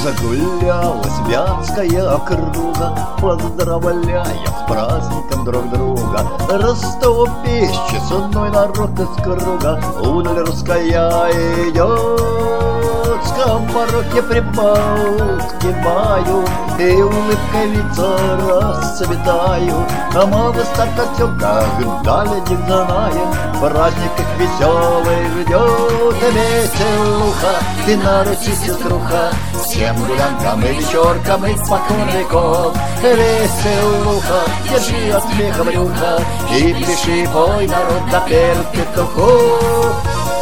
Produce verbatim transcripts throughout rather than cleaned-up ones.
Загулялась Вятская округа, поздравляя с праздником друг друга. Ростове честной народ из круга, удаль русская идет. Скомороки прибалтки баю, и улыбкой лица расцветают. А мы в старкостелках дали не знаем, праздник их веселый ждет. Веселуха, ты на Руси сеструха, всем гулянкам и вечеркам испокон веков. Веселуха, держи от смеха брюха, и пляши, пой, народ, до первых петухов.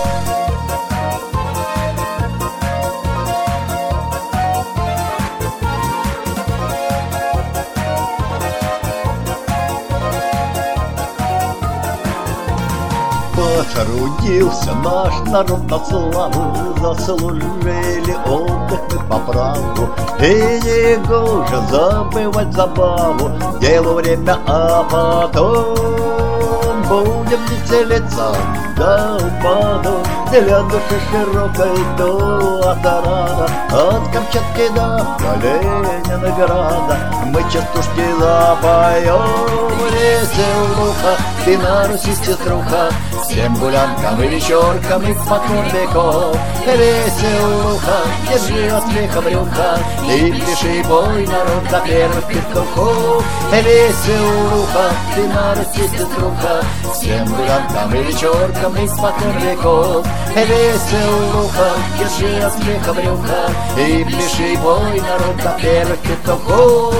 Потрудился наш народ на славу, заслужили отдых мы по праву. И не гоже забывать забаву, делу время, а потом будем веселиться до упаду. Для души широкой до Атарана, от Камчатки до Калининграда мы частушки запоем. Веселуха, ты на Руси сеструха, всем гулянкам и вечеркам испокон веков. Веселуха, держи от смеха брюха, и пляши, бой, народ, до первых петухов. Веселуха, ты на Руси сеструха, всем гулянкам и вечеркам испокон веков. Веселуха, держи от смеха брюха, и пляши, бой, народ, до первых петухов.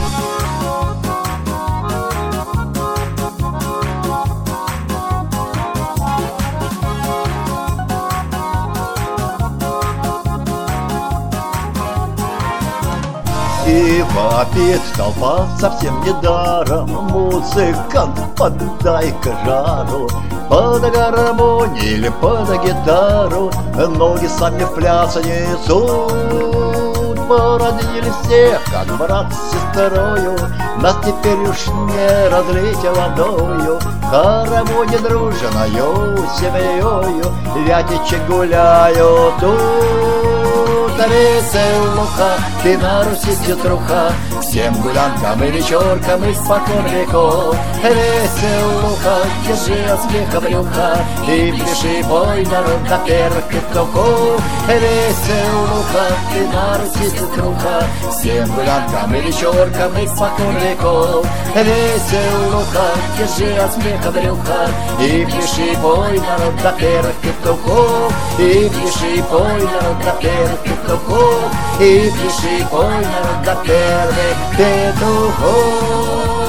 И вопит толпа совсем недаром, музыкант, подай-ка жару. Под гармонию или под гитару ноги сами в пляс несут. Породнили всех, как брат с сестрою, нас теперь уж не разлить водою. В хороводе дружною семьёю вятичи гуляют тут. Веселуха, ты на Руси сеструха, всем гулянкам и вечеркам испокон веков. Веселуха, держи от смеха брюха, и пляши, бой, народ, до первых петухов. Веселуха, ты на Руси сеструха, всем гулянкам и вечеркам испокон веков. Веселуха, держи от смеха брюха, и пляши, бой, народ, до первых петухов. И пляши, бой, народ, до первых петухов. И пляши, бой, народ, до первых петухов.